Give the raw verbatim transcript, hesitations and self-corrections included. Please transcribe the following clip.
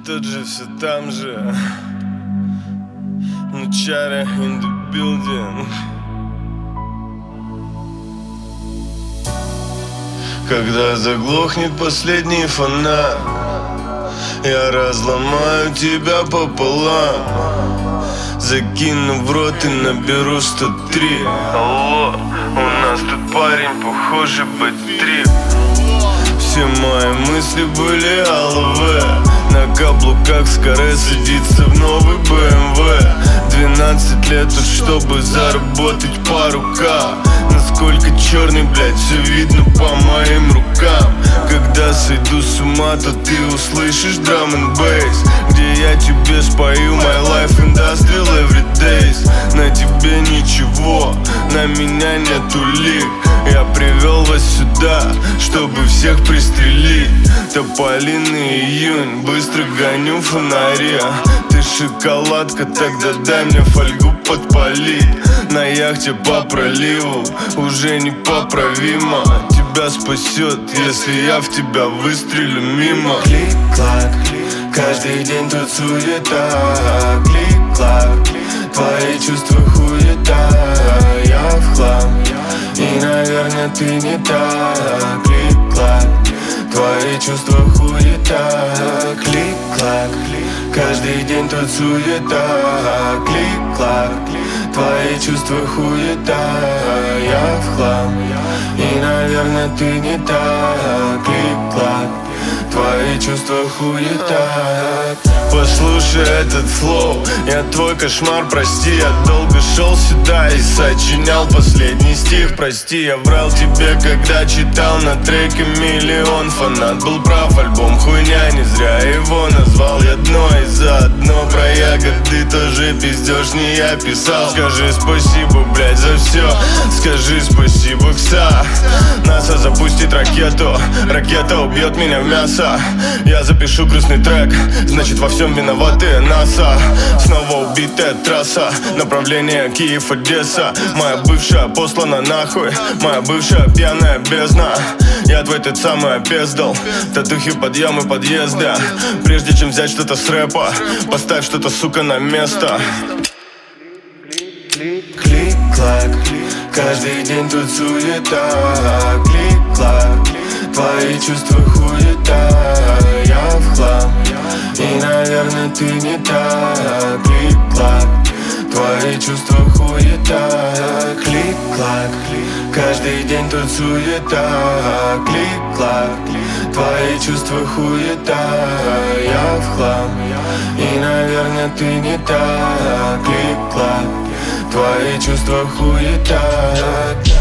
тот же, все там же. Нучара in the building. Когда заглохнет последний фонарь, я разломаю тебя пополам, закину в рот и наберу сто три. Алло, у нас тут парень, похоже, бэт-трип. Все мои мысли были аловые. На каблуках скорее садится в новый бэ эм вэ. Двенадцать лет уж, чтобы заработать по рукам. Насколько черный, блядь, все видно по моим рукам. Когда сойду с ума, то ты услышишь драм н бейс, где я тебе спою my life industrial every days. На тебе ничего, на меня нету лик. Я привел вас сюда, чтобы всех пристрелить. Тополин и июнь, быстро гоню фонари. Ты шоколадка, тогда дай мне фольгу подпалить. На яхте по проливу уже непоправимо. Тебя спасет, если я в тебя выстрелю мимо. Клик-клак, каждый день тут суета. Клик-клак, твои чувства хуета. Я в хлам, и, наверное, ты не так. Клик-клак, твои чувства хуета. Клик-клак, каждый день тут суета. Клик-клак, твои чувства хуета. Я в хлам, и, наверное, ты не так. Клик-клак, твои чувства хуета. Послушай этот флоу, я твой кошмар, прости. Я долго шел сюда и сочинял последний стих. Прости, я врал тебе, когда читал на треке миллион. Фанат был прав, альбом хуйня, не зря его назвал я дно. И заодно про ягоды тоже пиздеж не я писал. Скажи спасибо, блядь, за все. Скажи спасибо, кса. НАСА запустит ракету, ракета убьет меня в мясо. Я запишу грустный трек, значит во всем виноваты НАСА. Снова убитая трасса, направление Киев-Одесса. Моя бывшая послана нахуй, моя бывшая пьяная бездна. Я твой тот самый опездал, татухи, подъемы, подъезды. Прежде чем взять что-то с рэпа, поставь что-то, сука, на место. Клик-клак, каждый день тут суета. Клик-клак, твои чувства хуета. Я в хлам, и, наверное, ты не так. Клик-клак, твои чувства хуета. Клик-клак, каждый день тут суета. Клик-клак, твои чувства хуета. Я в хлам, и, наверное, ты не так. Клик-клак, твои чувства хуета.